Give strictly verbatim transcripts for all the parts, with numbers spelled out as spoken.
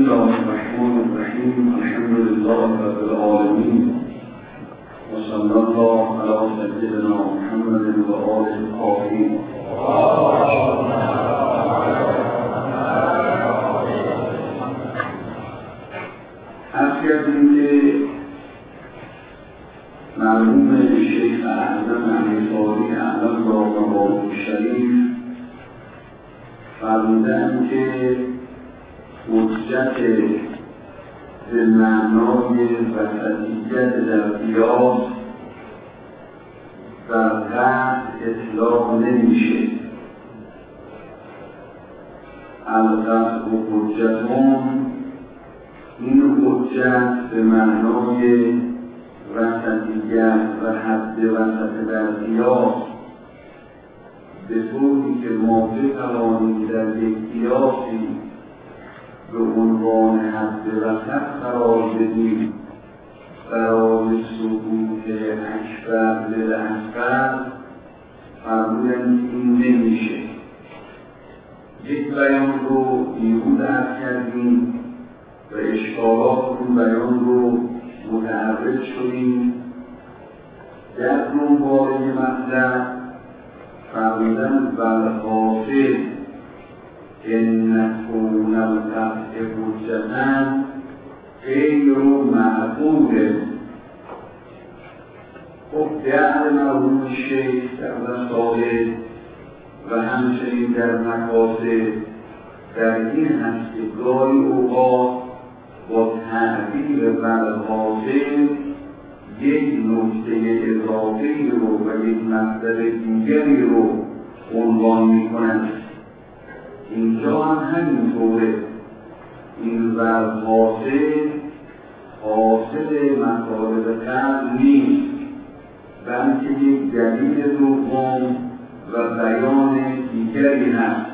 الله الرحمن الرحیم. الحمد لله رب العالمین و صلی الله علی سیدنا محمد و آله الطاهرین. عرض کردیم که مرحوم شیخ اعظم امیرفاروق اعظم را مبارک شریف فرمودند که حجت به معنای وسطیت در قیاس در قطع اطلاق نمیشه. القطع و حجتون، این حجت به معنای وسطیت و حد وسط در قیاس به طوری که ما بتوانیم در یک قیاسی به عنوان حد وسط قرار بدیم برای ثبوت اکبر للاصغر، فرمودند که این نمیشه. یک بیان رو دیروز عرض کردیم و اشکالات اون بیان رو متعرض شدیم. در دنباله مطلب فرمودند والحاصل ان کون القطع حجة غیر معقول. خب در مرحوم شیخ در رسائل و همچنین در مقاصد در این هست که گاهی اوقات با تعبیر والحاصل یک نکته اضافی رو و یک مطلب دیگری رو عنوان می‌کنند. اینجا هم همینطوره. این والحاصل حاصل مطالب قبل نیست، بلکه یک دلیل دوم و بیان دیگری هست.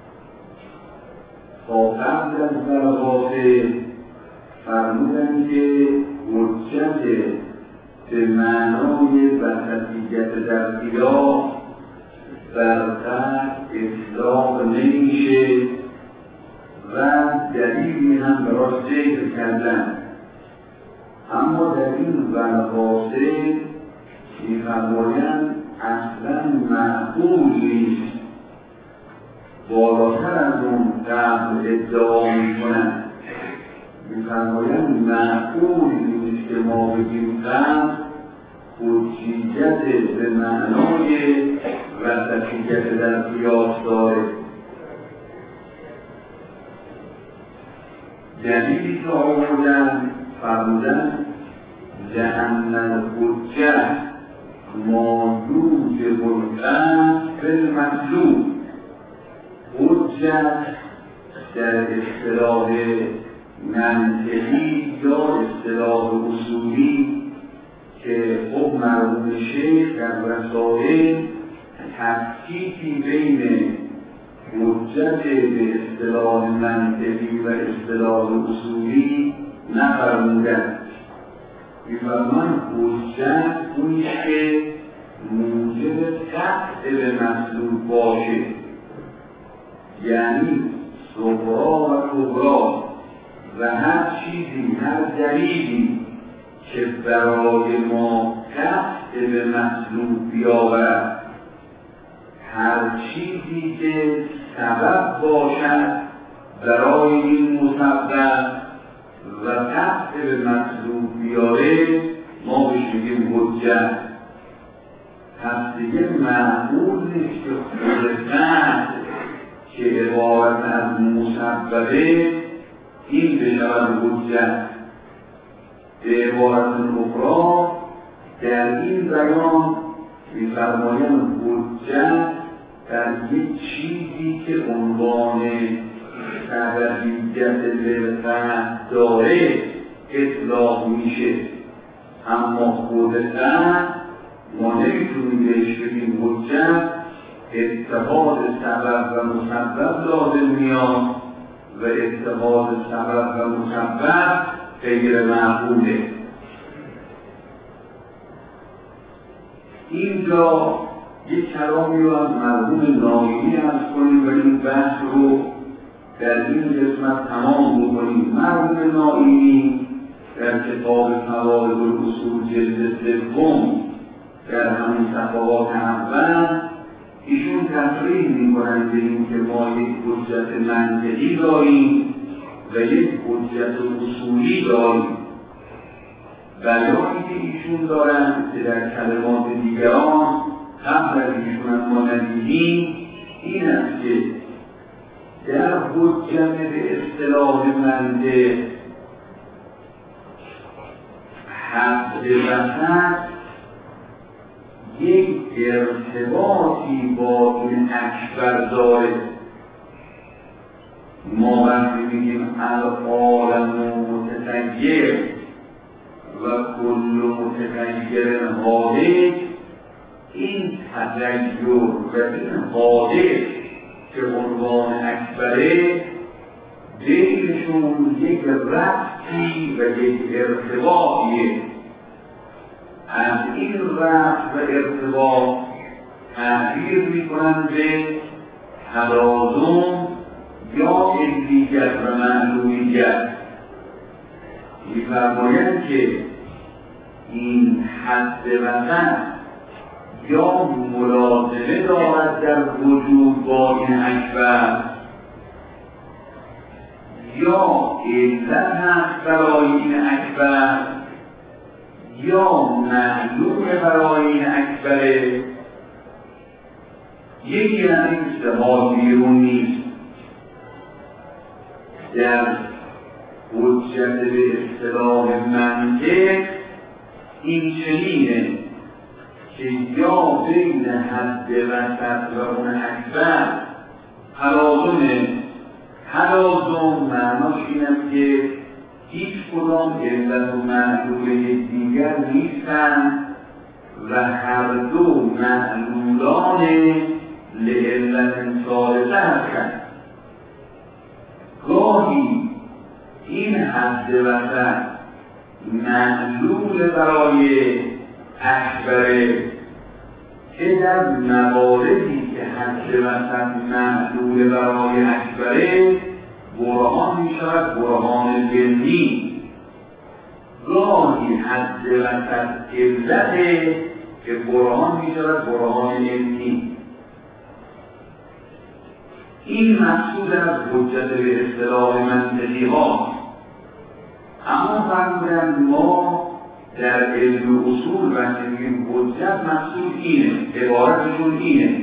تا قبل از والحاصل فرمودند که حجت به معنای وسطیت در قیاس در قطع اطلاق نمیشه و دلیلی هم براش ذکر کردن. اما در این والحاصل می‌فرمایند اصلا معقول نیست، بالاتر از اون قبل ادعا می‌کنند. می‌فرمایند معقول نیست که ما بگیم قبل حجیت به معنای وسطیت در قیاس داره. دلیلی که آوردن فرمودن لأن الحجة ما یوجب القطع بالمطلوب. حجت در اصطلاح منطقی یا اصطلاح اصولی که خب مرحوم شیخ در رسائل تفکیکی بین حجت به اصطلاح منطقی و اصطلاح اصولی نفرمودند. می‌فرمایند حجت اونیه که موجب قطع به مطلوب باشه، یعنی صغرا و کبرا و هر چیزی، هر دلیلی که برای ما قطع به مطلوب بیاورد، هر چیزی که سبب باشد برای این مسبب و قطع به مطلوب بیاره، ما بهش میگیم حجت. پس دیگه معقول نیست که خود قطع که عبارت از مسببه این بشود حجت. به عبارت اخرى در این بیان می‌فرمایند حجت در یک چیزی که عنوان سببیت للقطع داره اطلاق میشه، اما خود قطع ما نمیتونیم بهش بگیم حجت. اتحاد سبب و مسبب لازم میاد و اتحاد سبب و مسبب غیر معقوله. اینجا یک کلامی رو از مرحوم نایمی عرض کنیم و این بحث رو در این قسمت تمام بکنیم. مرحوم نائینی در کتاب فوائد الاصول جلد سوم در همین صفحات اول ایشون تصریح میکنند به این که ما یک حجت منطقی داریم و یک حجت اصولی داریم. بیانی که ایشون دارند که در کلمات دیگران قبل از ایشون ما ندیدیم این است که در حجت به اصطلاح منطق حد وسط یک ارتباطی با این اکبر داره. ما وقتی میگیم العالم متغیر و کل متغیر حادث، این تغیر و این حادث که عنوان اکبره بینشون یک ربطی و یک ارتباطیه. از این ربط و ارتباط تعبیر میکنند به تلازم یا علیت و معلولیت. می‌فرمایند که این حد وسط یا ملازمه دارد در وجود با این اکبر یا علت هست برای این اکبر یا معلوم برای این اکبره. یکی از این سه ها بیرون نیست. در حجت به اصطلاح منطق این چنینه که یا بین حد وسط و اون اکبر تلازمه. تلازم معناش این است که هیچ کدام علت و معلول دیگر نیستند و هر دو معلولان لعلت ثالثه هستند. گاهی این حد وسط معلول برای اکبره که در مواردی که حد وسط معلول برای اکبره برهان می شود برهان علمی. گاهی حد وسط علته که برهان می شود برهان علمی. این مقصود از حجت به اصطلاح منطقی ها. اما فرمودن ما در علم اصول وقتی میگیم حجت مقصود اینه، عبارتشون اینه: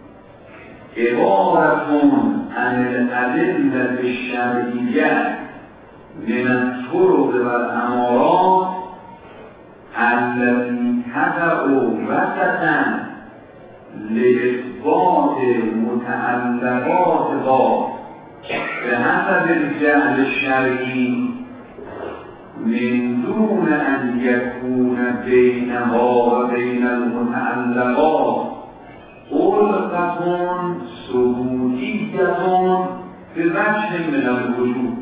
عبارتون عن الادلة الشرعیة من الطرق و الامارات التي تقع وسطا لاثبات متعلقاتها بحسب الجهل الشرعی من دون ان يكون بينها و بين المتعلقات علقة ثبوتیة به وجه من الوجود.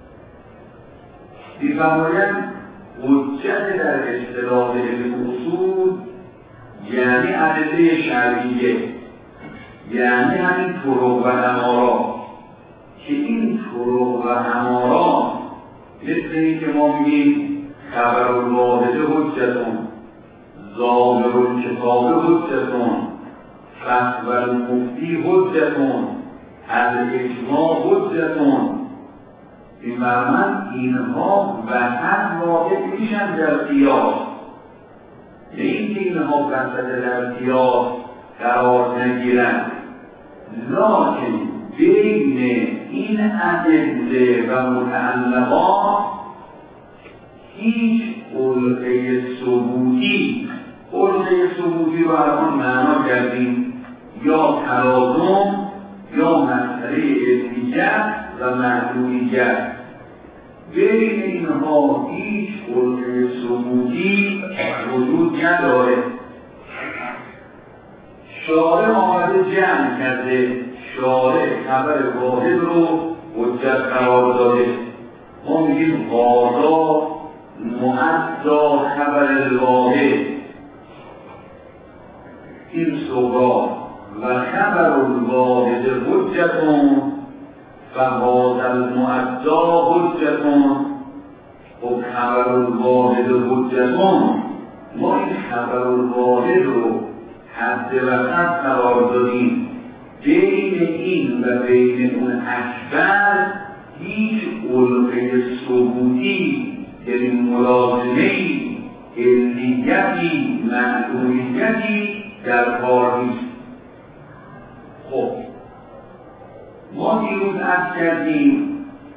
می‌فرمایند حجت در اصطلاح علم اصول یعنی ادله شرعیه، یعنی همین طرق و امارات که این طرق و امارات مثل این که ما میگیم خبر الواحد حجتون، ظاهر الکتاب حجتون، فتوی المفتی حجتون، الاجماع حجتون. این برمند اینها وسط واقع میشن در قیاس، نه اینکه اینها وسط در قیاس قرار نگیرند، لکن بین این ادله و متعلقات هیچ علقه ثبوتی علقه ثبوتی رو الان معنا کردیم، یا تلازم یا مسئله علمیت و معلولیت. بین اینها هیچ علقه ثبوتی وجود نداره. شارع آمده جمع کرده، شارع خبر واحد رو حجت قرار داده. ما میگیم قاضا مؤدا خبر الواحد، این صغرا و خبر الواحد حجتون فهذا المؤدا حجتون خب خبر الواحد و حجتون، ما این خبر الواحد رو حد وسط قرار دادیم. بین این و بین اون اکبر هیچ علقه ثبوتی، یعنی ملازمه‌ای، علیتی، معلومیتی در کار نیست. خب ما دیروز عرض کردیم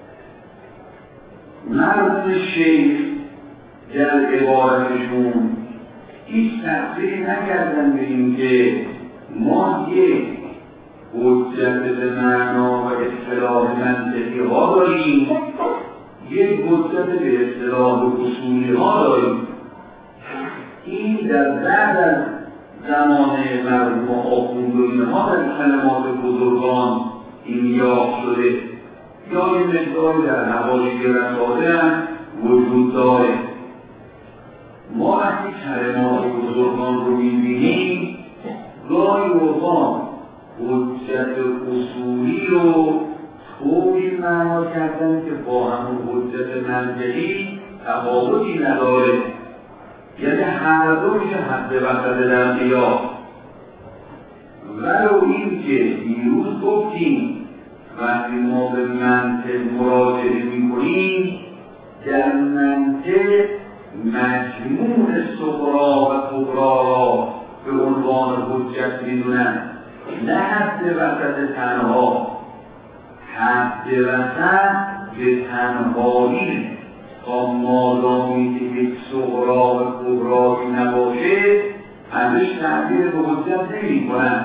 مرحوم شیخ در عبارتشون هیچ تفسیری نکردن به این که ما یک حجت به معنا و اصطلاح منطقی ها داریم، یک حجت به اصطلاح اصولی ها داریم. این در بعد از زمان مرحوم آخوند و اینها در کلمات بزرگان این یاد شده یا این مقداری در حواشی رساله هم وجود داره. ما وقتی کلمات بزرگان رو می‌بینیم گاهی اوقات حجت اصولی رو طوری معنا کردن که با همون حجت منطقی تفاوتی نداره، یعنی هر دو میشه حد وسط در قیاس. ولو این که دیروز گفتیم وقتی ما به منطق مراجعه میکنیم در منطق مجموع صغرا و کبرا را به عنوان حجت میدونن، نه حد وسط تنها. حد وسط به تنهایی تا مادامی که یک صغرا و کبرایی نباشه همش تعبیر به حجت نمی کنن.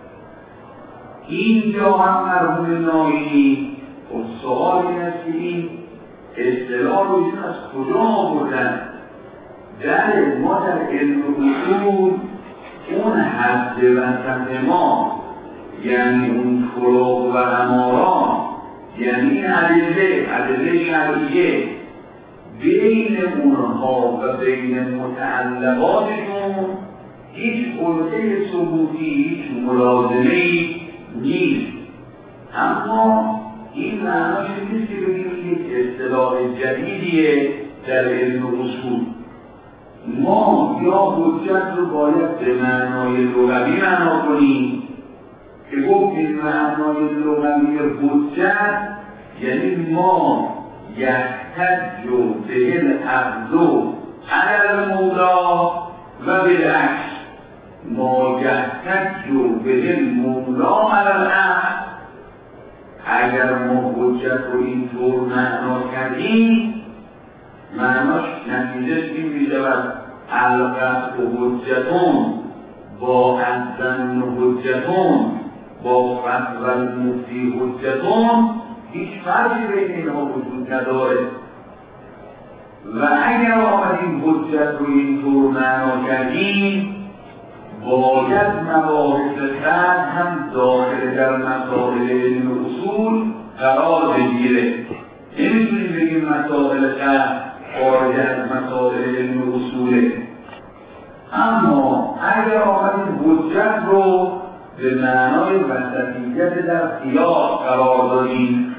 اینجا هم مرحوم ناینی خب سوال این است که این اصطلاح رو ایشون از کجا آوردن؟ در ما در علم اصول اون حد وسط ما، یعنی اون فروغ و امارات، یعنی این ادله ادله شرعیه، بین اونها و بین متعلقاتشون هیچ علقه ثبوتی، هیچ ملازمه‌ای نیست. اما این معناش نیست که بگیم یک اصطلاح جدیدیه در علم اصول. ما یا حجت رو باید به معنای لغوی معنا کنیم که گفتیم معنای لغوی حجت یعنی ما یحتج به العقل علی المولا و بالعکس، ما یحتج به المولا علی العقل. اگر ما حجت رو اینطور معنا کردیم معناش نتیجهش این میشود القطع حجتون با الظن حجتون با فتوی المفتی حجتون، هیچ فرقی بین اینها وجود نداره. و اگر آمدیم حجت رو اینطور معنا کردیم باید مباحث خط هم داخل در مسائل علم اصول قرار بگیره. نمیتونیم بگیم مسائل خط خارج از مسائل علم اصوله. اما اگر آمدیم حجت رو به معنای وسطیت در قیاس قرار دادیم،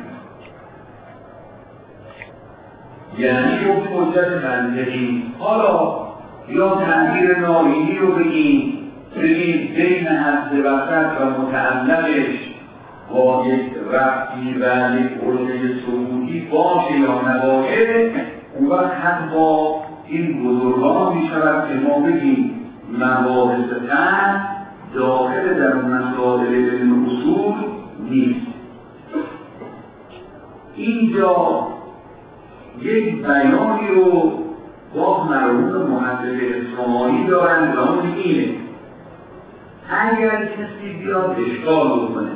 یعنی گفتیم حجت منطقی، حالا یا تعبیر ناینی رو بگیم بگیم بین حد وسط و متعلقش با یک ربطی و یک علقه ثبوتی باشه یا نباشه، اون وقت حد با این بزرگان می شود که ما بگیم مباحث خط داخل در مسائل علم اصول نیست. اینجا یک بیانی رو با مرحوم محقق اصفهانی دارن و اون اینه: اگر کسی بیاد اشکال بکنه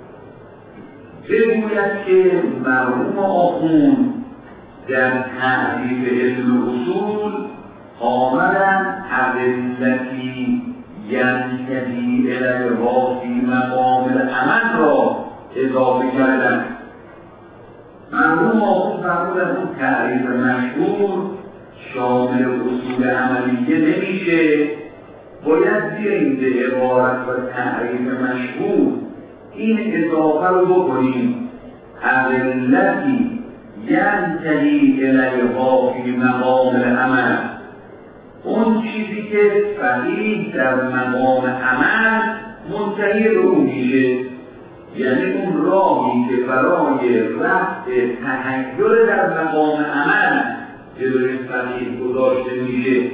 بگوید که مرحوم آخوند در تعریف علم اصول آمدن ادلتی ینتهی الیها فی مقام العمل را اضافه کردن. مرحوم آخوند فرمودن اون تعریف مشهور شامل اصول عملیه نمیشه، باید بیاییم به عبارت و تعریف مشهور این اضافه رو بکنیم: ادلتی ینتهی الیها فی مقام العمل، اون چیزی که فقیه در مقام عمل منتهی به اون میشه، یعنی اون راهی که برای رفع تحیر در مقام عمل جلوی فقیه گذاشته میشه.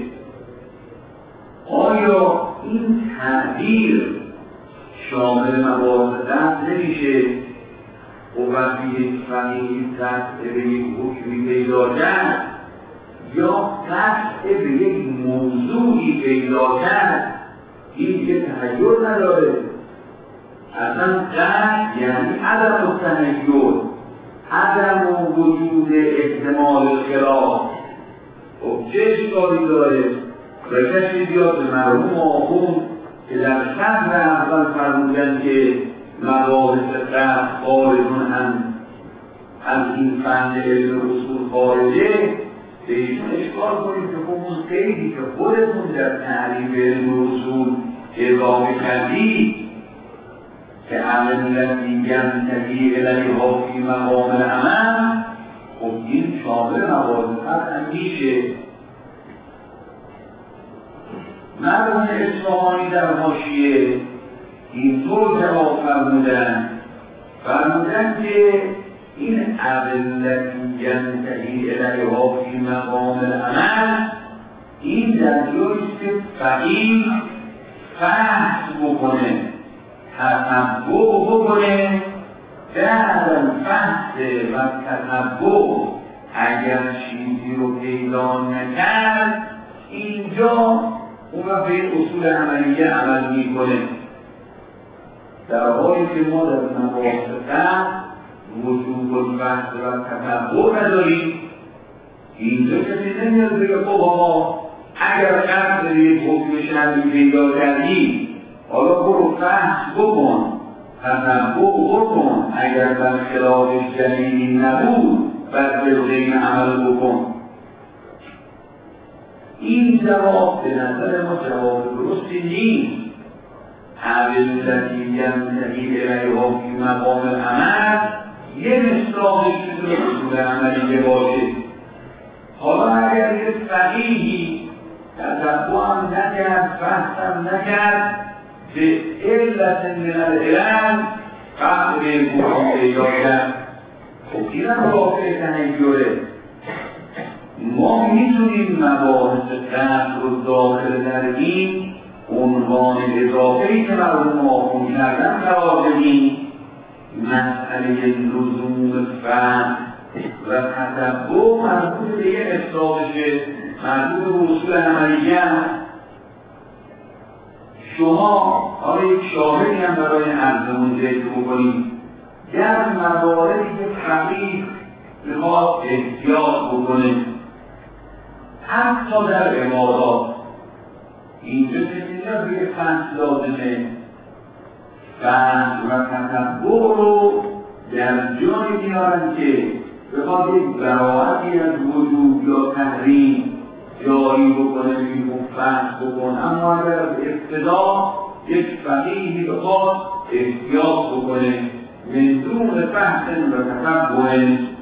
آیا این تعبیر شامل مباحث قصد نمیشه؟ و وقتی یک فقیه قصد به یک حکمی پیدا کرد یا قصد به یک موضوعی پیدا کرد، این دیگه تحیر نداره. اصلا قصد یعنی عدم التحیر، عدم وجود احتمال خلاف. خب چه اشکالی داره؟ و کسی بیاد به مرحوم آخوند که در شهر اول فرمودن که مباحث قصد خارجون هم از این فن علم اصول خارجه، به ایشون اشکال کنید که خب اون قیدی که خودتون در تعریف علم اصول اضافه کردید که عمل التي ینتهی الیها فی مقام العمل، خب این شامل مباحث قصد هم میشه. مرحوم اصفهانی در حاشیه اینطور جواب فرمودن فرمودن که این ادلتی ینتهی الیها فی مقام العمل، این در جاییست که فقیه فحص بکنه، تتبع بکنه، بعد الفحص و تتبع اگر چیزی رو پیدا نکرد، اینجا اون را به اصول عملیه عمل میکنه. در حالی که ما در مباحث قصد وجود البحث و تتبع نداریم، اینجا کسی نمیاد بگه خب آقا اگر قصد یک حکم شرعی پیدا کردی، حالا برو بحث بکن، تتبع بکن، اگر در خلاف دلیلی نبود بعد به غیر عمل بکن. این جواب به نظر ما جواب درستی نیست. عمل التي ینتهی الیها فی مقام العمل یه مصداقش میتونه اصول عملیه باشه. حالا اگر یه فقیهی تتبع هم نکرد، بحث هم نکرد، به علت من العلم قصد به حکم پیدا کرد، خب این هم رافع تحیره. ما میتونیم مباحث قصد رو داخل در این عنوان اضافه‌ای که مرحوم آخوند کردن قرار بدیم. مسئله لزوم فهم و تتبع مربوط به یه اصلاحشه، مربوط به اصول عملیه. شما حالا یک شاهدی هم برای عرضمون ذکر بکنید در مواردی که فقیه میخواد احتیاط بکنه، حتی در عبادات. اینجا چیزی نه بگه فحص لازمه، فحص و تتبع رو در جایی میارن که بخواد یک براعتی از وجود یا تحریم جایی بکنه، بگیم فحص بکن. اما اگر از ابتدا یک فقیهی بخواد احتیاط بکنه من دون فحص و تتبع